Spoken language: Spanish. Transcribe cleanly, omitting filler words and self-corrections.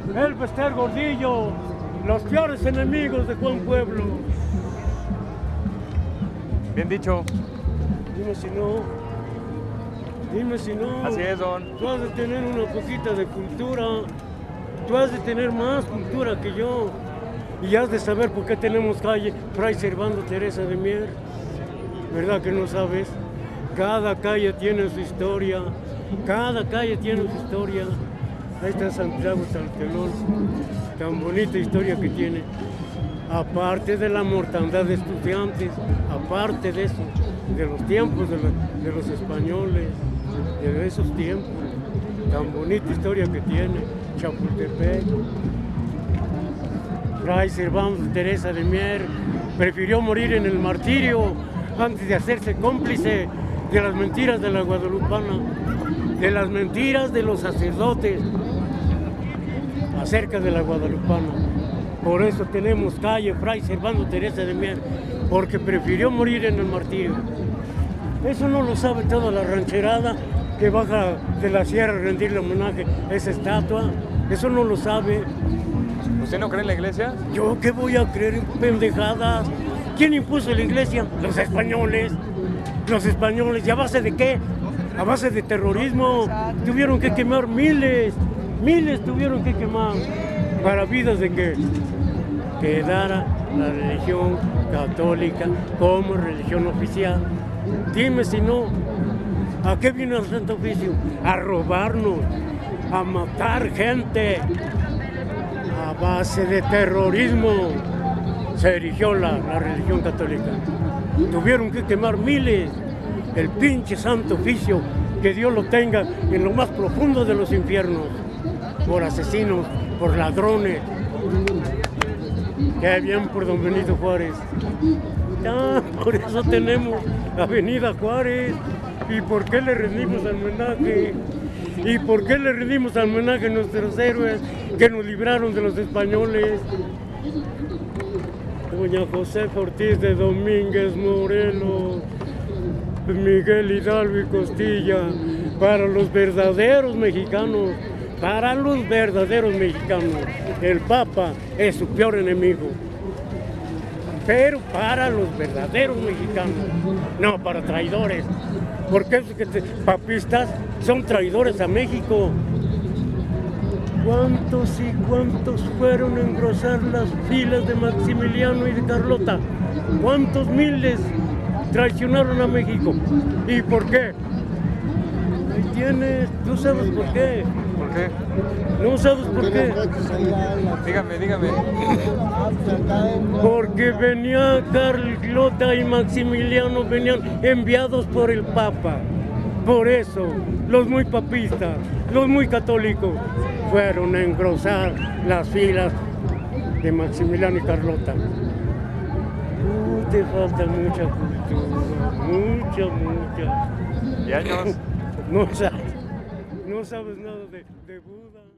El Bester Gordillo, los peores enemigos de Juan Pueblo. Bien dicho. Dime si no. Dime si no. Así es, don. Tú has de tener una poquita de cultura. Tú has de tener más cultura que yo. Y has de saber por qué tenemos calle Fray Servando Teresa de Mier. ¿Verdad que no sabes? Cada calle tiene su historia. Cada calle tiene su historia. Ahí está Santiago Taltelón. Tan bonita historia que tiene. Aparte de la mortandad de estudiantes, aparte de eso, de los tiempos de los españoles, de esos tiempos, tan bonita historia que tiene Chapultepec. Fray Servando Teresa de Mier prefirió morir en el martirio antes de hacerse cómplice de las mentiras de la guadalupana, de las mentiras de los sacerdotes acerca de la guadalupana. Por eso tenemos calle Fray Servando Teresa de Mier, porque prefirió morir en el martirio. Eso no lo sabe toda la rancherada que baja de la sierra a rendirle homenaje a esa estatua. Eso no lo sabe. ¿Usted no cree en la iglesia? ¿Yo qué voy a creer en pendejadas? ¿Quién impuso la iglesia? Los españoles. Los españoles. ¿Y a base de qué? A base de terrorismo. Tuvieron que quemar miles tuvieron que quemar para vidas de que quedara la religión católica como religión oficial. Dime si no, ¿a qué vino el Santo Oficio? A robarnos, a matar gente. A base de terrorismo se erigió la religión católica. Tuvieron que quemar miles. El pinche Santo Oficio, que Dios lo tenga en lo más profundo de los infiernos, por asesinos, por ladrones. Qué bien por don Benito Juárez. Por eso tenemos Avenida Juárez. ¿Y por qué le rendimos homenaje? ¿Y por qué le rendimos homenaje a nuestros héroes que nos libraron de los españoles? Doña Josefa Ortiz de Domínguez Morelos, Miguel Hidalgo y Costilla, para los verdaderos mexicanos, el Papa es su peor enemigo. Pero para los verdaderos mexicanos, no para traidores, porque esos papistas son traidores a México. ¿Cuántos y cuántos fueron a engrosar las filas de Maximiliano y de Carlota? ¿Cuántos miles traicionaron a México? ¿Y por qué? Ahí tienes, tú sabes por qué. ¿Por qué? ¿No sabes por qué? Dígame. Porque venía Carlota y Maximiliano, venían enviados por el Papa. Por eso, los muy papistas, los muy católicos, fueron a engrosar las filas de Maximiliano y Carlota. Te falta mucha cultura, mucha. ¿Y años? No sabes nada de Buda.